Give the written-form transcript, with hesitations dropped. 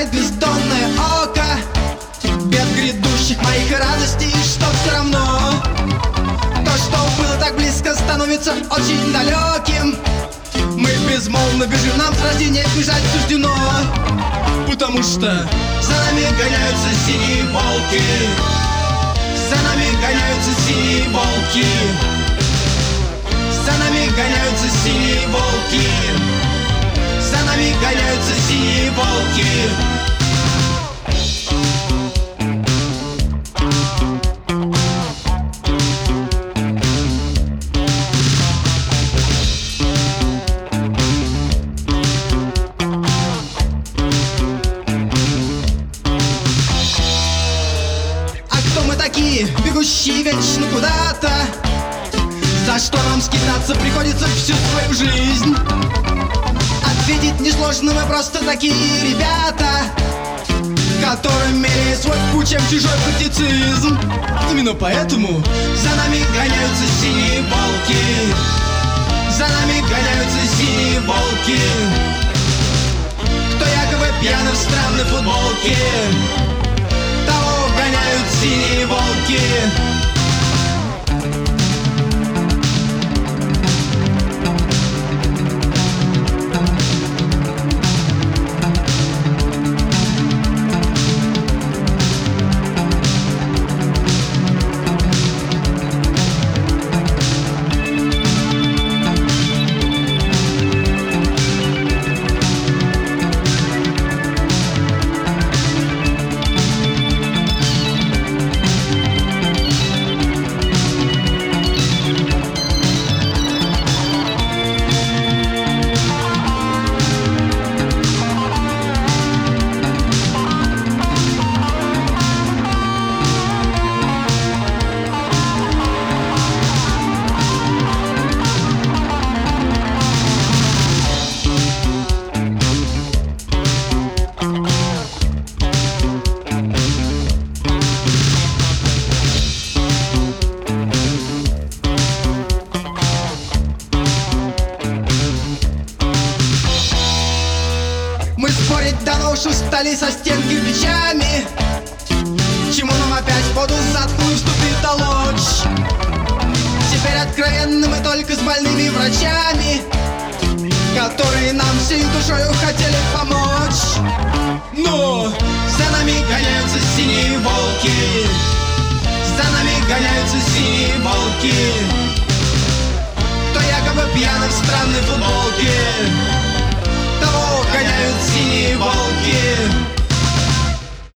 знает бездонное око бед грядущих моих и радостей, что все равно то, что было так близко, становится очень далеким. Мы безмолвно бежим, нам с рождения бежать суждено, потому что за нами гоняются синие волки. За нами гоняются синие волки. За нами гоняются синие волки. За нами гоняются синие волки. А кто мы такие, бегущие вечно куда-то? За что нам скитаться приходится всю свою жизнь? Ответить несложно, мы просто такие ребята, которым меряет свой путь, чем чужой критицизм. Именно поэтому за нами гоняются синие волки. За нами гоняются синие волки. Кто якобы пьяный в странной футболке, того гоняют синие волки. Мы спорить давно уж устали со стен кирпичами. Чему нам опять в воду заткнуть, вступит толочь? Теперь откровенно мы только с больными врачами, которые нам всей душою хотели помочь. Но за нами гоняются синие волки. За нами гоняются синие волки. Кто якобы пьяный в странной футболке,